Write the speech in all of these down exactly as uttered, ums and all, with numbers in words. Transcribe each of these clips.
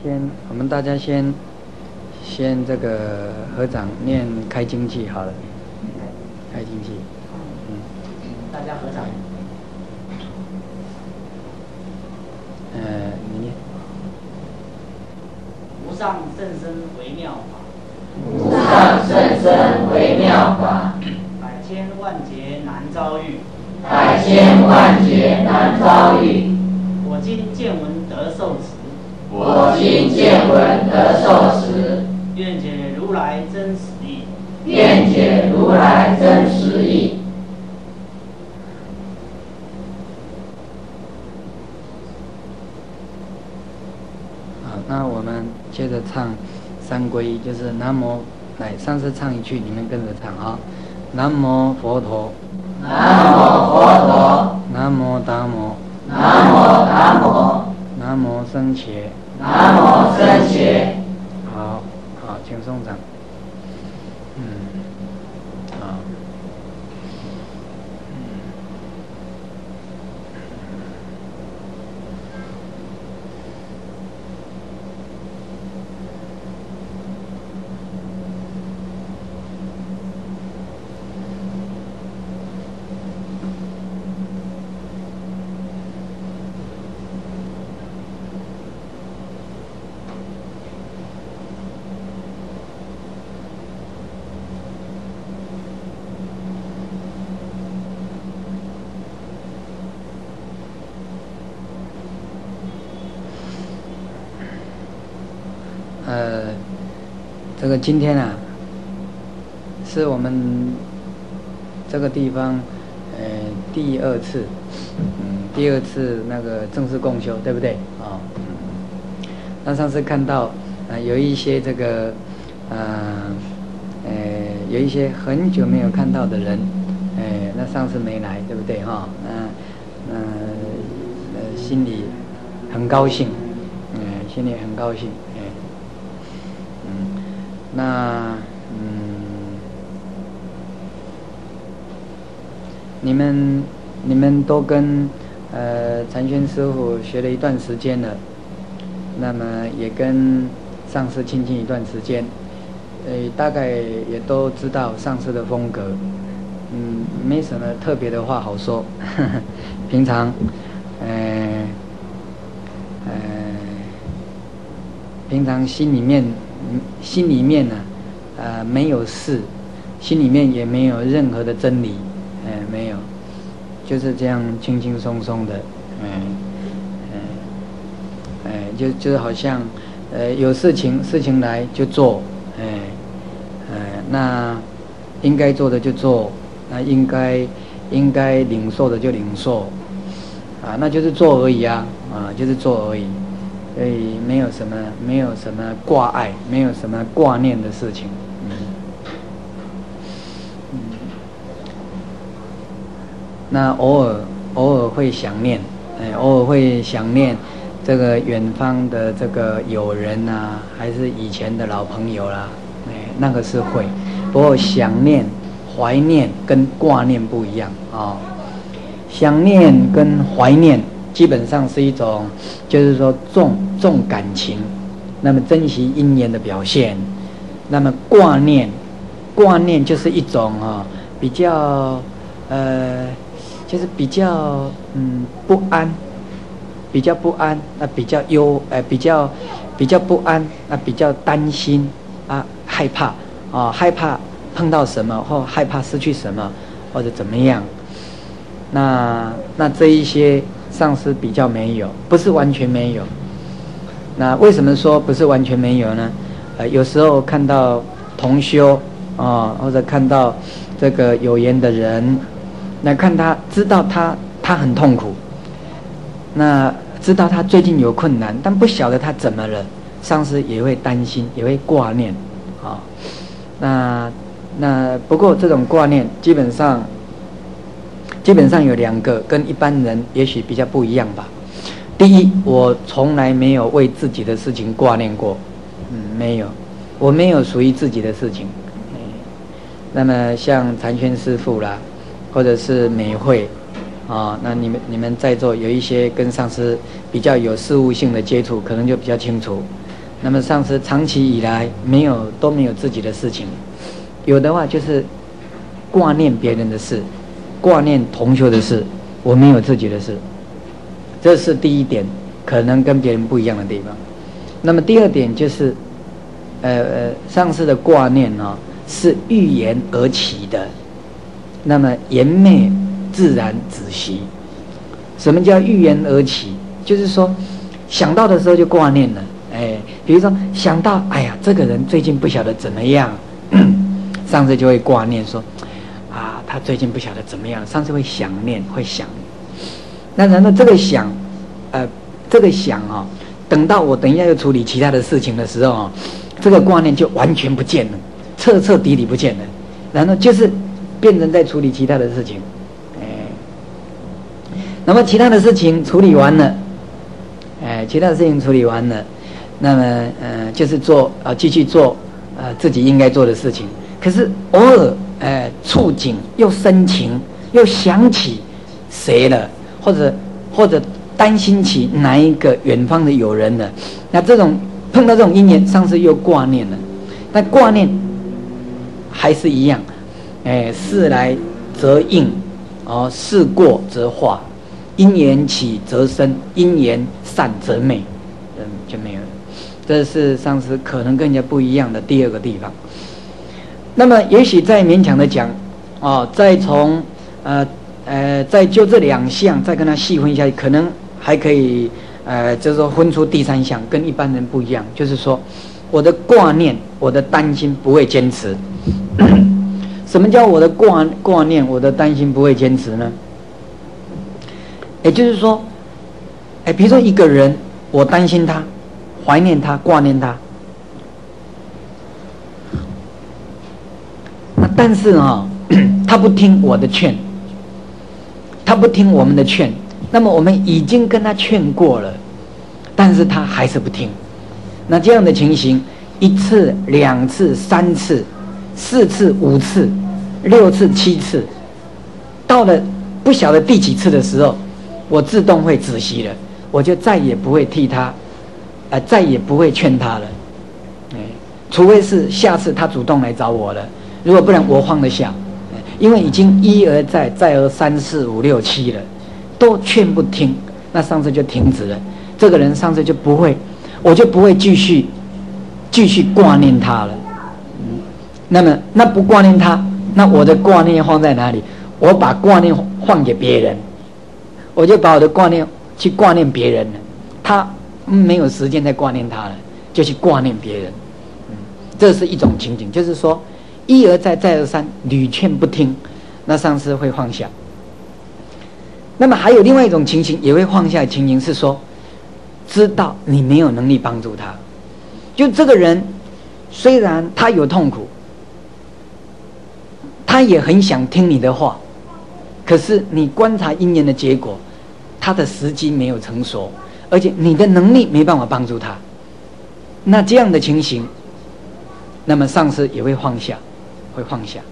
先，我们大家先先这个合掌念开经偈好了，开经偈，嗯， 大家合掌。 呃，你念。 无上甚深微妙法， 无上甚深微妙法， 百千万劫难遭遇， 百千万劫难遭遇。 我今见闻得受持， 我今见闻得受持， 愿解如来真实义， 愿解如来真实义。 好，那我们接着唱三皈依，就是南无，来，上次唱一句，你们跟着唱啊。南无佛陀， 南无佛陀， 南无达摩， 南无达摩， 南无僧伽。 南无僧伽。 好，好，请诵掌。嗯，好。呃，这个今天啊，是我们这个地方呃第二次，嗯，第二次那个正式共修，对不对？啊、哦，嗯，那上次看到呃有一些这个呃呃有一些很久没有看到的人，呃，那上次没来，对不对？哈、哦，那呃呃心里很高兴，嗯、呃，心里很高兴。那嗯，你们你们都跟呃禅轩师父学了一段时间了，那么也跟上师亲近一段时间，呃，大概也都知道上师的风格，嗯，没什么特别的话好说，呵呵，平常，呃呃，平常心里面。心里面呢、啊，呃，没有事，心里面也没有任何的真理，呃，没有，就是这样轻轻松松的，嗯、呃，呃，呃，就就好像，呃，有事情事情来就做，哎、呃，呃，那应该做的就做，那应该应该领受的就领受，啊，那就是做而已啊，啊，就是做而已。所以没有什么，没有什么挂碍，没有什么挂念的事情。嗯，嗯，那偶尔偶尔会想念，哎，偶尔会想念这个远方的这个友人啊，还是以前的老朋友啦、啊，哎，那个是会。不过想念、怀念跟挂念不一样啊、哦。想念跟怀念。基本上是一种，就是说重重感情，那么珍惜因缘的表现。那么挂念，挂念就是一种啊、哦，比较呃，就是比较嗯不安，比较不安，那比较忧，呃比较比较不安，那比较担心啊，害怕啊、哦，害怕碰到什么，或害怕失去什么，或者怎么样。那那这一些。上师比较没有，不是完全没有。那为什么说不是完全没有呢？呃，有时候看到同修啊、哦，或者看到这个有缘的人，那看他知道他他很痛苦，那知道他最近有困难，但不晓得他怎么了，上师也会担心，也会挂念啊、哦。那那不过这种挂念基本上。基本上有两个跟一般人也许比较不一样吧。第一，我从来没有为自己的事情挂念过，嗯，没有，我没有属于自己的事情。嗯、那么像禅轩师父啦，或者是美慧，啊，那你们你们在座有一些跟上师比较有事务性的接触，可能就比较清楚。 那么上师长期以来没有都没有自己的事情，有的话就是挂念别人的事，挂念同修的事，我没有自己的事，这是第一点，可能跟别人不一样的地方。那么第二点就是，呃呃，上师的挂念啊、哦，是欲言而起的，那么言昧自然止息。什么叫欲言而起？就是说想到的时候就挂念了。哎，比如说想到，哎呀，这个人最近不晓得怎么样，上次就会挂念说，啊，他最近不晓得怎么样，上次会想念，会想。那然后这个想，呃，这个想啊、哦，等到我等一下又处理其他的事情的时候啊、哦，这个挂念就完全不见了，彻彻底底不见了。然后就是变成在处理其他的事情，哎，那么其他的事情处理完了，哎，其他的事情处理完了。那么，呃，就是做啊、呃，继续做呃自己应该做的事情。可是偶尔，呃，触景又生情，又想起谁了，或者或者担心起哪一个远方的友人了。那这种碰到这种因缘，上次又挂念了。那挂念还是一样，哎、呃，事来则应，哦，事过则化，因缘起则生，因缘散则灭，嗯，就没有了。这是上次可能跟人家不一样的第二个地方。那么也许再勉强的讲，哦，再从呃呃再就这两项再跟他细分下去，可能还可以呃就是说分出第三项跟一般人不一样，就是说我的挂念，我的担心不会坚持。什么叫我的挂挂念，我的担心不会坚持呢？也就是说，哎，比如说一个人，我担心他。怀念他，挂念他，那但是啊、哦，他不听我的劝，他不听我们的劝，那么我们已经跟他劝过了，但是他还是不听。那这样的情形，一次、两次、三次、四次、五次、六次、七次，到了不晓得第几次的时候，我自动会止息了，我就再也不会替他。呃，再也不会劝他了，哎，除非是下次他主动来找我了，如果不然我放得下，因为已经一而再，再而三四五六七了，都劝不听，那上次就停止了，这个人上次就不会，我就不会继续继续挂念他了，嗯，那么那不挂念他，那我的挂念放在哪里？我把挂念换给别人，我就把我的挂念去挂念别人了，他。没有时间再挂念他了，就去挂念别人，嗯，这是一种情景，就是说一而再再而三屡劝不听，那上师会放下。那么还有另外一种情形也会放下的情形是说，知道你没有能力帮助他，就这个人虽然他有痛苦，他也很想听你的话，可是你观察因缘的结果，他的时机没有成熟，而且你的能力没办法帮助他，那这样的情形，那么上师也会放下，会放下。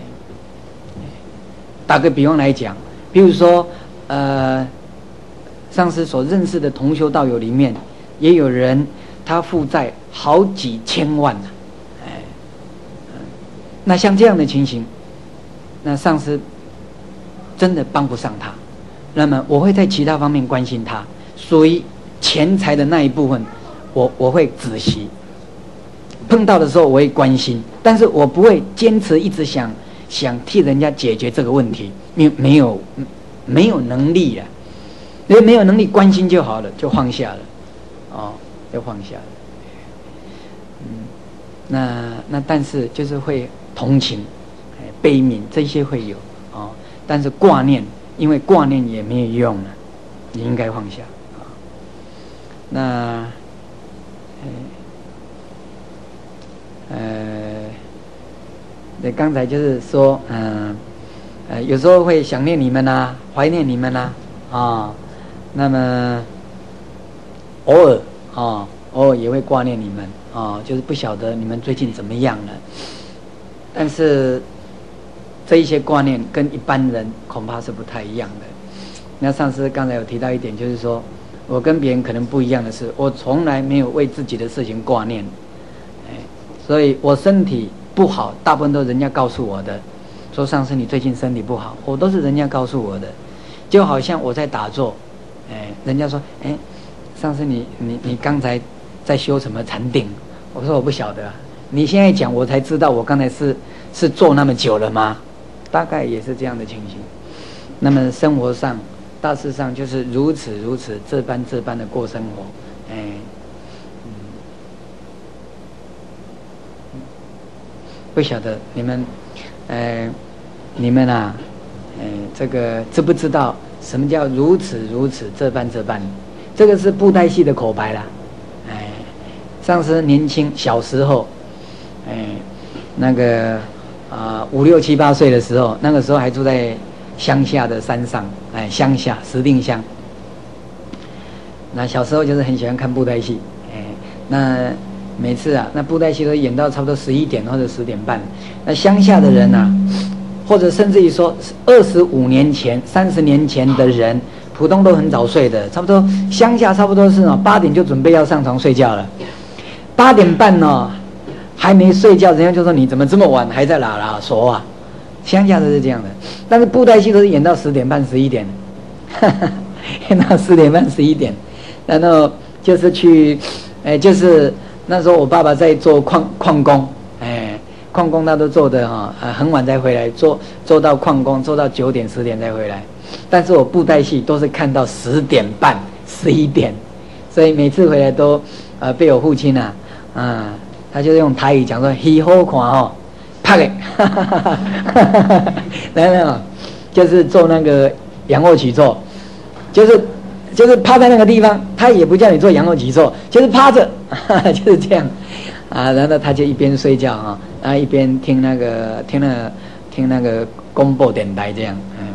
打个比方来讲，比如说，呃，上师所认识的同修道友里面，也有人他负债好几千万呢、啊，哎，那像这样的情形，那上师真的帮不上他，那么我会在其他方面关心他，所以钱财的那一部分，我我会仔细碰到的时候我会关心，但是我不会坚持一直想想替人家解决这个问题，因为没有没有能力啊，因为没有能力关心就好了，就放下了，哦，就放下了。嗯，那那但是就是会同情、悲悯这些会有哦，但是挂念，因为挂念也没有用了，你应该放下。那，呃，对，刚才就是说，嗯、呃，呃，有时候会想念你们呐、啊，怀念你们呐、啊，啊、哦，那么偶尔啊、哦，偶尔也会挂念你们啊、哦，就是不晓得你们最近怎么样了。但是这一些挂念跟一般人恐怕是不太一样的。那上次刚才有提到一点，就是说， 我跟别人可能不一样的是，我从来没有为自己的事情挂念，哎，所以我身体不好，大部分都是人家告诉我的，说上师你最近身体不好，我都是人家告诉我的，就好像我在打坐，哎，人家说，哎，上师你你你刚才在修什么禅定？我说我不晓得、啊，你现在讲我才知道，我刚才是是坐那么久了吗？大概也是这样的情形。那么生活上。大致上就是如此如此这般这般的过生活，哎，嗯，不晓得你们，呃，你们啊，呃，这个知不知道什么叫如此如此这般这般？这个是布袋戏的口白啦，哎，上次年轻小时候，哎，那个啊五六七八岁的时候，那个时候还住在。乡下的山上，哎，乡下石碇乡。那小时候就是很喜欢看布袋戏，哎，那每次啊，那布袋戏都演到差不多十一点或者十点半。那乡下的人啊，或者甚至于说二十五年前、三十年前的人，普通都很早睡的，差不多乡下差不多是哦八点就准备要上床睡觉了，八点半哦还没睡觉，人家就说你怎么这么晚还在哪啦说啊？乡下都是这样的，但是布袋戏都是演到十点半、十一点，演到十点半、十一点，然后就是去，哎，就是那时候我爸爸在做矿矿工，哎，矿工他都做的哈、哦，很晚才回来，做做到矿工，做到九点、十点才回来。但是我布袋戏都是看到十点半、十一点，所以每次回来都，呃，被我父亲啊，啊、嗯，他就用台语讲说，戏好看哦。拍给，然后就是做那个仰卧起坐，就是就是趴在那个地方，他也不叫你做仰卧起坐，就是趴着，就是这样啊。然后他就一边睡觉啊，然后一边听那个听那个听那个广播电台这样，嗯，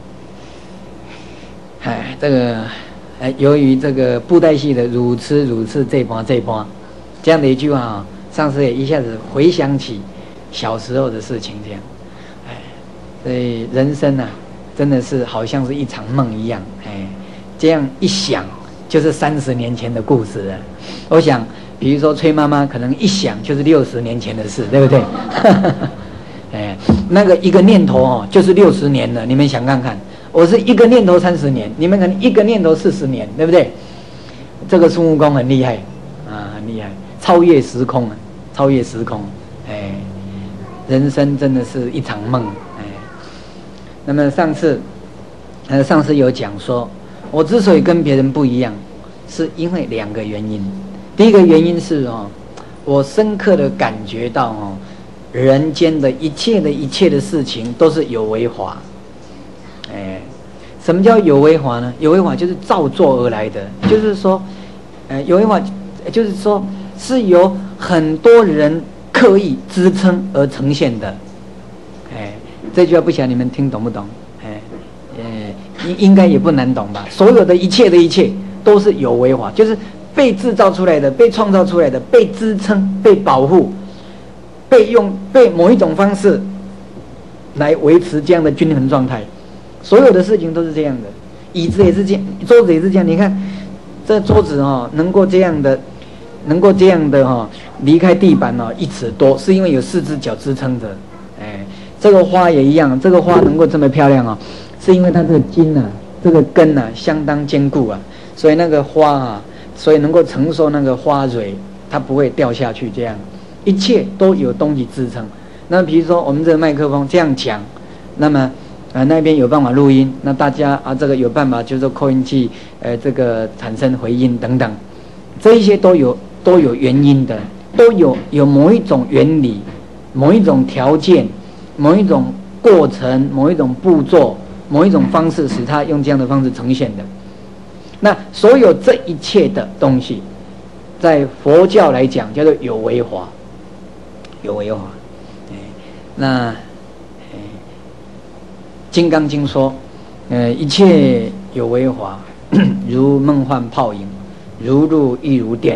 哎，这个哎，由于这个布袋戏的如此如此这般这般这样的一句话啊，上师也一下子回想起。小时候的事情，这样，哎，所以人生啊，真的是好像是一场梦一样，哎，这样一想，就是三十年前的故事了。我想，比如说崔妈妈，可能一想就是六十年前的事，对不对？哎，那个一个念头哦，就是六十年了。你们想看看，我是一个念头三十年，你们可能一个念头四十年，对不对？这个孙悟空很厉害啊，很厉害，超越时空啊，超越时空，哎。人生真的是一场梦，哎。那么上次，呃，上次有讲说，我之所以跟别人不一样，是因为两个原因。第一个原因是哦，我深刻的感觉到哦，人间的一切的一切的事情都是有为法。哎，什么叫有为法呢？有为法就是造作而来的，就是说，呃，有为法就是说是由很多人。刻意支撑而呈现的，哎，这句话不晓得你们听懂不懂？哎，呃，应应该也不难懂吧？所有的一切的一切都是有为法，就是被制造出来的、被创造出来的、被支撑、被保护、被用、被某一种方式来维持这样的均衡状态。所有的事情都是这样的，椅子也是这样，桌子也是这样。你看，这桌子哦，能够这样的。能够这样的哈、哦、离开地板哦一尺多，是因为有四只脚支撑着。哎，这个花也一样，这个花能够这么漂亮哦，是因为它这个茎啊，这个根啊相当坚固啊，所以那个花啊，所以能够承受那个花蕊，它不会掉下去。这样，一切都有东西支撑。那比如说我们这个麦克风这样讲，那么啊那边有办法录音，那大家啊这个有办法就是说扣音器，呃这个产生回音等等，这一些都有。都有原因的，都有有某一种原理、某一种条件、某一种过程、某一种步骤、某一种方式，使它用这样的方式呈现的。那所有这一切的东西，在佛教来讲叫做有为法，有为法。哎，那哎，《金刚经》说，呃，一切有为法，如梦幻泡影，如露亦如电。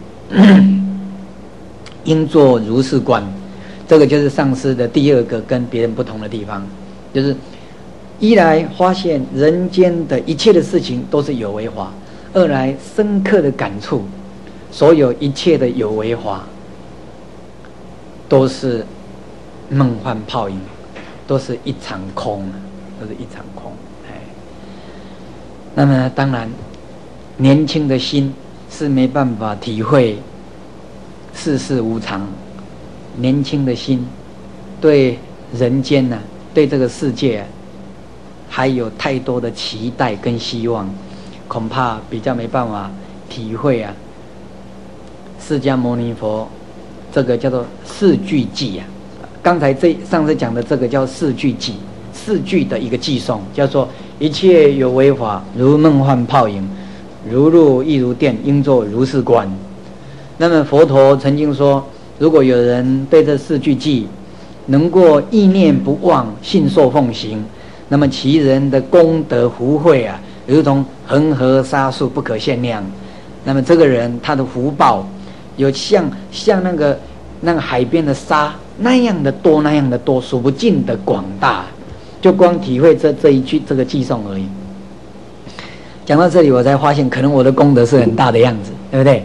应作如是观，这个就是上师的第二个跟别人不同的地方，就是一来发现人间的一切的事情都是有为法， 二来深刻的感触，所有一切的有为法都是梦幻泡影，都是一场空，都是一场空。哎，那么当然，年轻的心是没办法体会世事无常，年轻的心对人间呢、啊，对这个世界、啊、还有太多的期待跟希望，恐怕比较没办法体会啊。释迦牟尼佛这个叫做四句偈啊，刚才这上次讲的这个叫四句偈，四句的一个偈颂，叫做一切有为法，如梦幻泡影，如露亦如电，应作如是观。那么佛陀曾经说，如果有人对这四句偈能够意念不忘，信受奉行，那么其人的功德福慧啊，如同恒河沙数不可限量。那么这个人他的福报有像像那个那个海边的沙那样的多，那样的多，数不尽的广大。就光体会这这一句这个偈颂而已。讲到这里，我才发现，可能我的功德是很大的样子，对不对？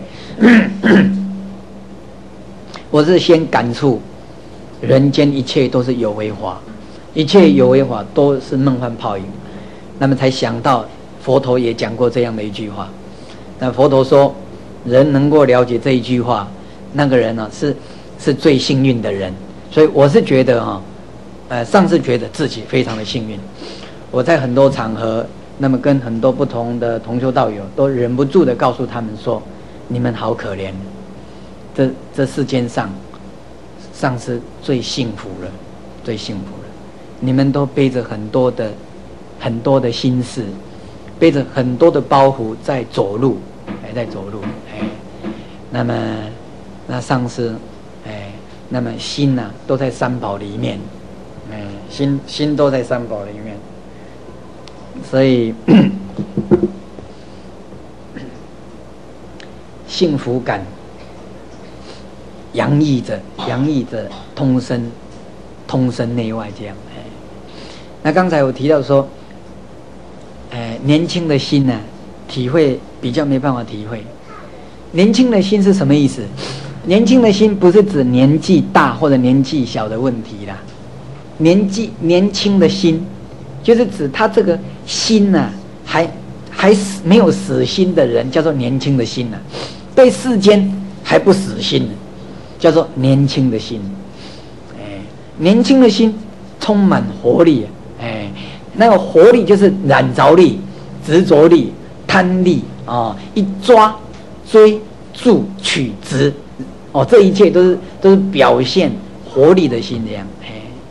我是先感触人间一切都是有为法，一切有为法都是梦幻泡影，那么才想到佛陀也讲过这样的一句话。那佛陀说，人能够了解这一句话，那个人呢、啊、是是最幸运的人。所以我是觉得哈、啊，呃，上次觉得自己非常的幸运。我在很多场合，那么跟很多不同的同修道友，都忍不住的告诉他们说，你们好可怜，这这世间上，上是最幸福了，最幸福了。你们都背着很多的很多的心事，背着很多的包袱在走路，还在走路，哎，那么那上师，哎，那么心呐、啊、都在三宝里面，哎，心心都在三宝里面，所以幸福感洋溢着，洋溢着通身，通身内外这样。哎，那刚才我提到说，哎，年轻的心呢、啊，体会比较没办法体会。年轻的心是什么意思？年轻的心不是指年纪大或者年纪小的问题啦，年纪年轻的心，就是指他这个心呢、啊，还还没有死心的人，叫做年轻的心呐、啊。对世间还不死心，叫做年轻的心。哎，年轻的心充满活力，哎，那个活力就是染着力、执着力、贪力啊、哦，一抓、追、住、取、执，哦，这一切都是都是表现活力的心这样。哎，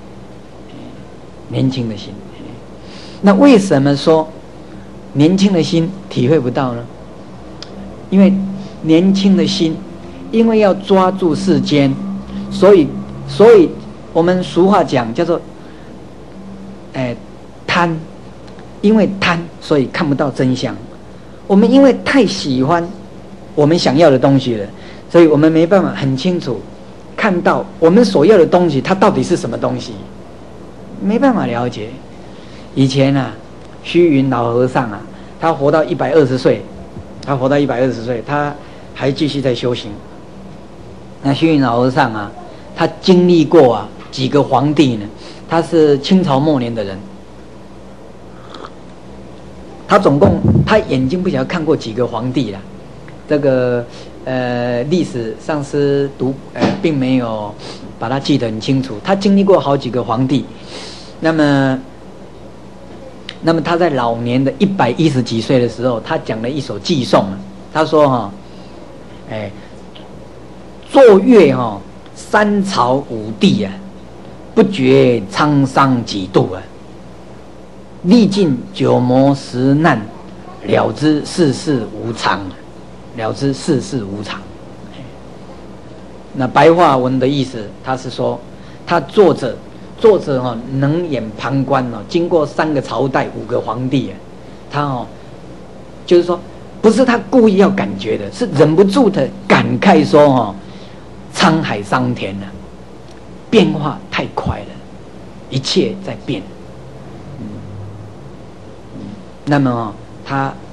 年轻的心。那为什么说年轻的心体会不到呢？因为年轻的心，因为要抓住世间，所以，所以我们俗话讲叫做，哎，贪，因为贪，所以看不到真相。我们因为太喜欢我们想要的东西了，所以我们没办法很清楚看到我们所要的东西，它到底是什么东西，没办法了解。以前啊，虚云老和尚啊，他活到一百二十岁，他活到一百二十岁，他还继续在修行。那虚云老和尚啊，他经历过啊几个皇帝呢？他是清朝末年的人，他总共他眼睛不晓得看过几个皇帝了。这个呃历史上是读呃并没有把它记得很清楚。他经历过好几个皇帝，那么那么他在老年的一百一十几岁的时候，他讲了一首偈颂，他说哈、哦，哎，坐阅哈、哦、三朝五帝啊，不觉沧桑几度啊，历尽九磨十难，了知世事无常，了知世事无常。那白话文的意思，他是说，他作者作者哈、哦、能眼旁观哦，经过三个朝代五个皇帝啊，他哦就是说，不是他故意要感觉的，是忍不住的感慨说哦，沧海桑田啊，变化太快了，一切在变。嗯嗯、那么哦，他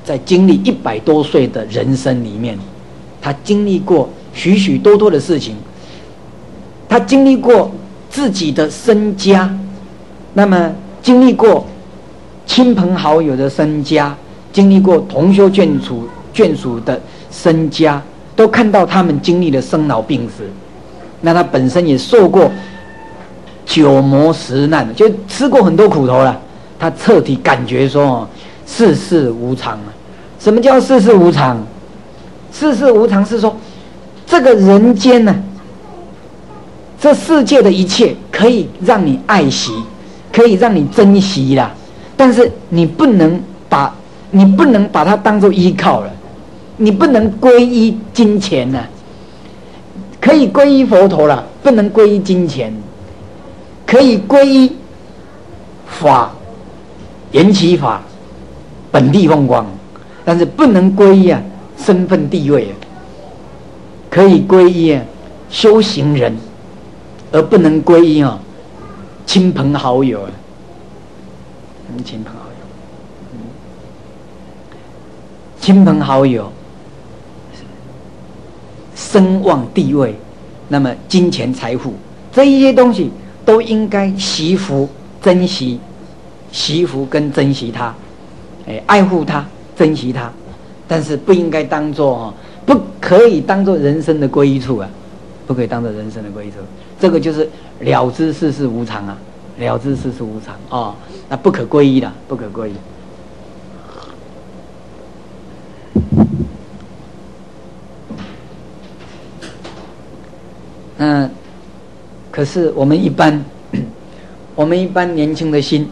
在经历一百多岁的人生里面，他经历过许许多多的事情，他经历过自己的身家，那么经历过亲朋好友的身家，经历过同修眷属眷属的身家，都看到他们经历了生老病死。那他本身也受过九磨十难，就吃过很多苦头了。他彻底感觉说世事无常啊！什么叫世事无常？世事无常是说，这个人间呢、啊，这世界的一切可以让你爱惜，可以让你珍惜啦，但是你不能把你不能把它当作依靠了，你不能皈依金钱呢、啊。可以皈依佛陀了，不能皈依金钱；可以皈依法、缘起法、本地风光，但是不能皈依啊身份地位啊。可以皈依啊修行人，而不能皈依啊亲朋好友啊。嗯，亲朋好友，嗯，亲朋好友。声望地位，那么金钱财富这一些东西都应该惜福珍惜，惜福跟珍惜它，哎，爱护它，珍惜它，但是不应该当作哦，不可以当作人生的归依处啊，不可以当作人生的归依处，这个就是了知世事无常啊，了知世事无常哦，那不可归依的，不可归依。嗯，可是我们一般，我们一般年轻的心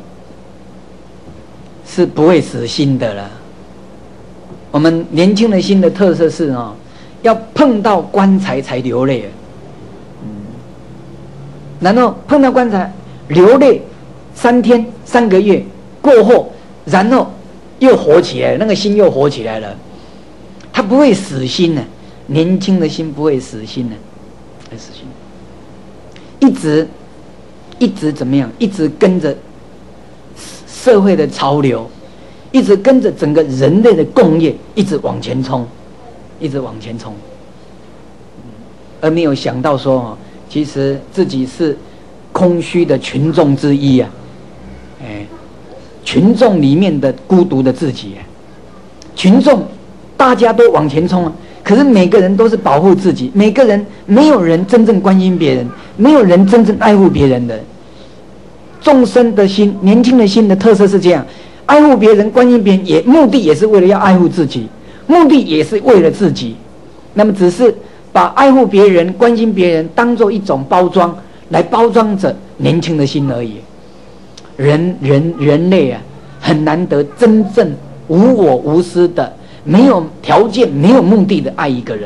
是不会死心的了。我们年轻的心的特色是哦，要碰到棺材才流泪。嗯，然后碰到棺材流泪三天、三个月过后，然后又活起来，那个心又活起来了。他不会死心呢，年轻的心不会死心呢。死心，一直一直怎么样？一直跟着社会的潮流，一直跟着整个人类的共业，一直往前冲，一直往前冲，而没有想到说，其实自己是空虚的群众之一啊！哎，群众里面的孤独的自己、啊，群众大家都往前冲啊！可是每个人都是保护自己，每个人没有人真正关心别人，没有人真正爱护别人的。众生的心，年轻的心的特色是这样：爱护别人、关心别人，也目的也是为了要爱护自己，目的也是为了自己。那么只是把爱护别人、关心别人当做一种包装，来包装着年轻的心而已。人人人类啊，很难得真正无我无私的。没有条件、没有目的的爱一个人，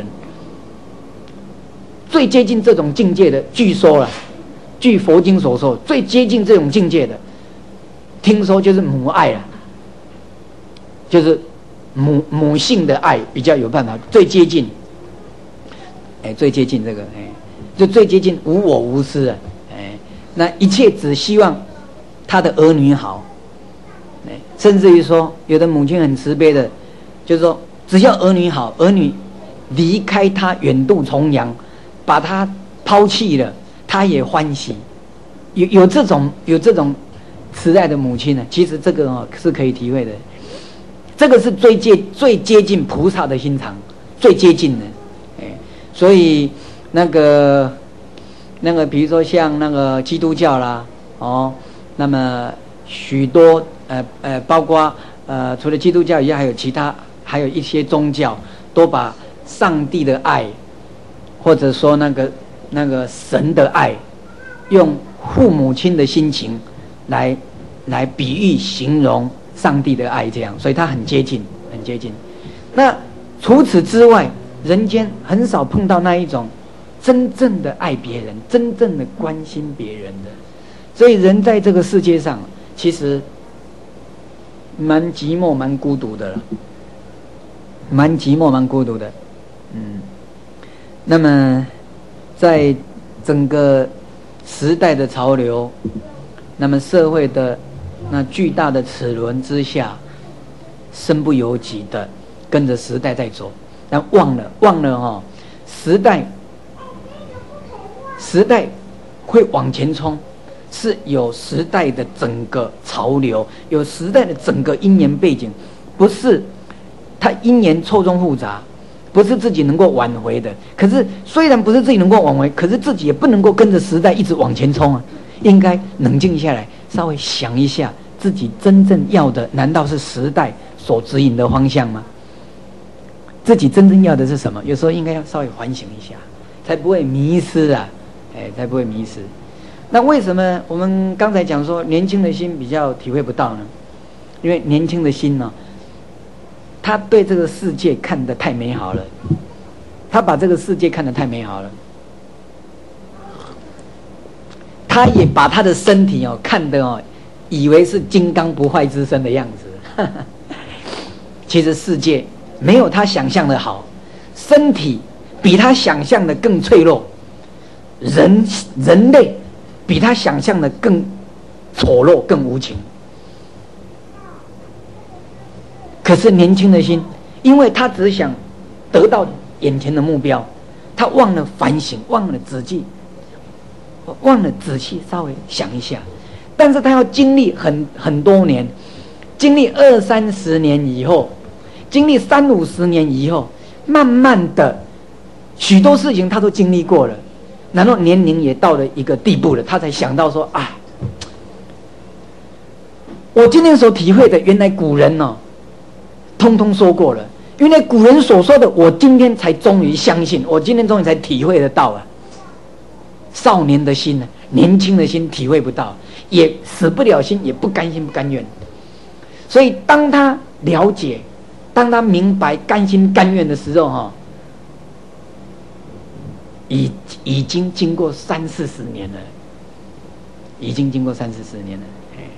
最接近这种境界的，据说了，据佛经所说，最接近这种境界的，听说就是母爱了，就是母母性的爱比较有办法，最接近，哎，最接近这个，哎，就最接近无我无私啊，哎，那一切只希望他的儿女好，哎，甚至于说，有的母亲很慈悲的。就是说，只要儿女好，儿女离开他远渡重洋，把他抛弃了，他也欢喜。有有这种有这种慈爱的母亲呢，其实这个哦是可以体会的。这个是最接最接近菩萨的心肠，最接近的。哎，所以那个那个，比如说像那个基督教啦，哦，那么许多呃呃，包括呃，除了基督教以外，还有其他。还有一些宗教都把上帝的爱，或者说那个那个神的爱，用父母亲的心情来来比喻形容上帝的爱，这样，所以它很接近，很接近。那除此之外，人间很少碰到那一种真正的爱别人、真正的关心别人的。所以人在这个世界上，其实蛮寂寞、蛮孤独的了。蛮寂寞、蛮孤独的，嗯。那么，在整个时代的潮流，那么社会的那巨大的齿轮之下， 身不由己的跟着时代在走，但忘了忘了哦，时代时代会往前冲，是有时代的整个潮流，有时代的整个因缘背景，不是它因缘错综复杂，不是自己能够挽回的。可是虽然不是自己能够挽回，可是自己也不能够跟着时代一直往前冲啊，应该冷静下来，稍微想一下自己真正要的，难道是时代所指引的方向吗？自己真正要的是什么？有时候应该要稍微反省一下，才不会迷失啊，哎，才不会迷失。那为什么我们刚才讲说年轻的心比较体会不到呢？因为年轻的心呢，他对这个世界看得太美好了，他把这个世界看得太美好了，他也把他的身体哦看得哦，以为是金刚不坏之身的样子。其实世界没有他想象的好，身体比他想象的更脆弱，人人类比他想象的更丑陋、更无情。可是年轻的心，因为他只想得到眼前的目标，他忘了反省，忘了仔细，忘了仔细稍微想一下。但是他要经历很很多年，经历二三十年以后，经历三五十年以后，慢慢的许多事情他都经历过了，然后年龄也到了一个地步了，他才想到说啊，我今天所体会的，原来古人哦通通说过了，原来古人所说的，我今天才终于相信，我今天终于才体会得到啊。少年的心呢，年轻的心体会不到，也死不了心，也不甘心不甘愿。所以当他了解，当他明白甘心甘愿的时候哈，已已经经过三四十年了，已经经过三四十年了。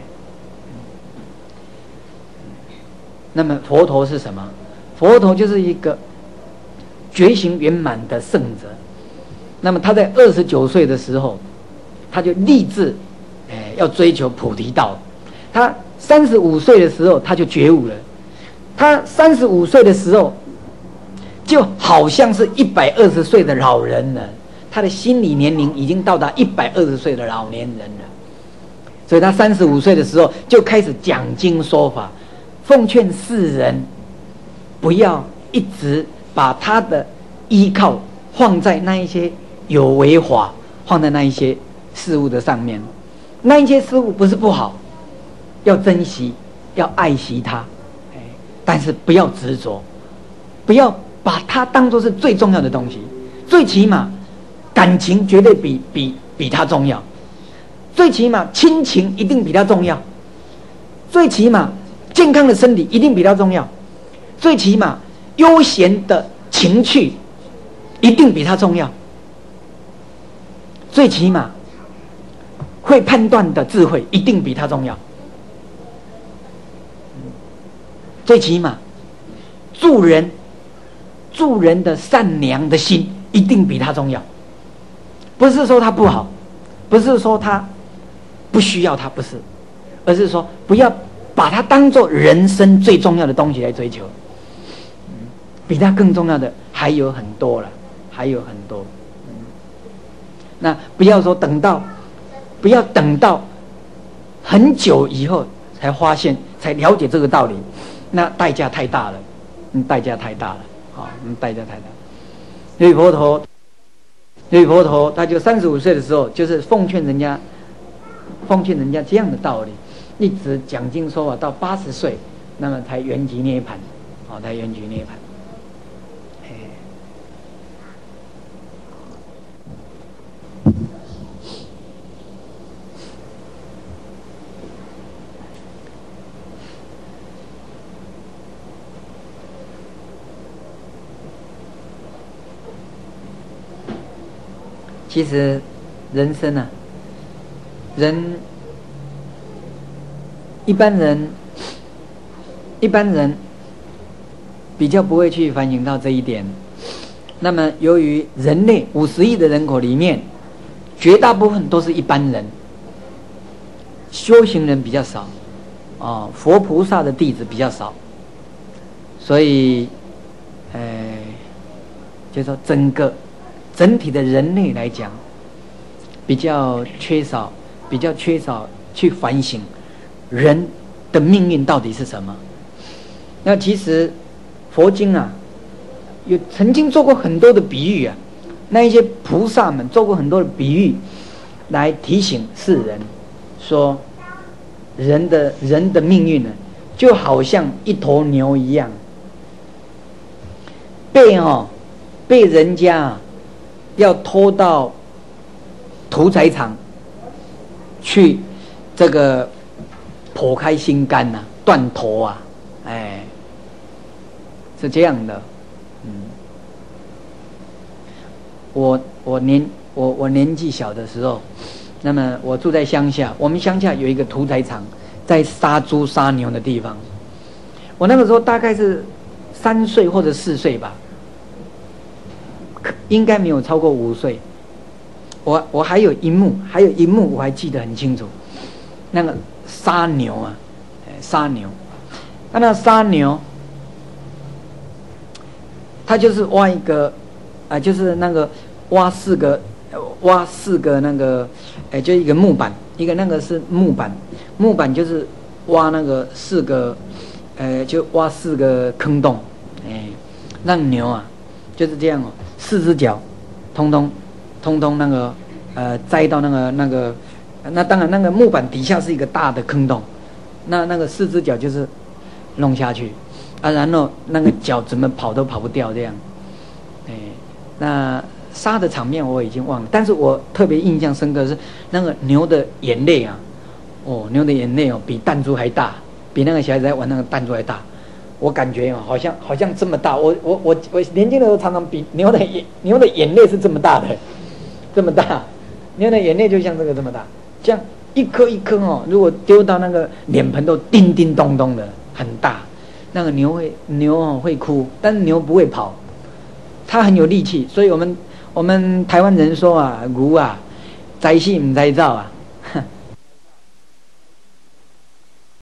那么佛陀是什么？佛陀就是一个觉醒圆满的圣者。那么他在二十九岁的时候，他就立志，哎，要追求菩提道。他三十五岁的时候，他就觉悟了。他三十五岁的时候，就好像是一百二十岁的老人了。他的心理年龄已经到达一百二十岁的老年人了。所以他三十五岁的时候就开始讲经说法，奉劝世人不要一直把他的依靠放在那一些有为法，放在那一些事物的上面。那一些事物不是不好，要珍惜，要爱惜它，但是不要执着，不要把它当作是最重要的东西。最起码感情绝对比比比它重要，最起码亲情一定比它重要，最起码健康的身体一定比它重要，最起码悠闲的情趣一定比它重要，最起码会判断的智慧一定比它重要，最起码助人助人的善良的心一定比它重要。不是说它不好，不是说它不需要它，不是，而是说不要把它当作人生最重要的东西来追求。比它更重要的还有很多了，还有很多。那不要说等到，不要等到很久以后才发现，才了解这个道理，那代价太大了，嗯，代价太大了，啊、哦，嗯，代价太大。所以佛陀，所以佛陀他就三十五岁的时候，就是奉劝人家，奉劝人家这样的道理，一直讲经说法到八十岁，那么才圆寂涅槃，哦，才圆寂涅槃。其实人生啊，人一般人一般人比较不会去反省到这一点。那么由于人类五十亿的人口里面，绝大部分都是一般人，修行人比较少，哦，佛菩萨的弟子比较少， 所以，呃，就说整个整体的人类来讲，比较缺少，比较缺少去反省人的命运到底是什么。那其实佛经啊，有曾经做过很多的比喻啊，那一些菩萨们做过很多的比喻，来提醒世人说，人的人的命运呢，就好像一头牛一样，被哦被人家、啊、要拖到屠宰场去，这个剖开心肝呐、啊，断头啊，哎，是这样的。嗯，我我年我我年纪小的时候，那么我住在乡下，我们乡下有一个屠宰场，在杀猪杀牛的地方。我那个时候大概是三岁或者四岁吧，应该没有超过五岁。我我还有一幕，还有一幕我还记得很清楚，那个杀牛啊，杀牛，那那杀牛，他就是挖一个，啊、呃，就是那个挖四个，挖四个那个，哎、呃，就一个木板，一个那个是木板，木板就是挖那个四个，呃，就挖四个坑洞，哎，让牛啊就是这样哦，四只脚，通通。通通那个呃栽到那个那个，那当然那个木板底下是一个大的坑洞，那那个四只脚就是弄下去啊，然后那个脚怎么跑都跑不掉这样。哎，那杀的场面我已经忘了，但是我特别印象深刻的是那个牛的眼泪啊，哦，牛的眼泪哦比弹珠还大，比那个小孩子在玩那个弹珠还大。我感觉哦，好像好像这么大。我我我我年轻的时候常常比牛的眼牛的眼泪是这么大的。这么大，牛的眼泪就像这个这么大，这样一颗一颗哦，如果丢到那个脸盆都叮叮咚咚的，很大。那个牛会牛哦会哭，但是牛不会跑，它很有力气。所以我们我们台湾人说啊，牛啊，灾细唔灾造啊，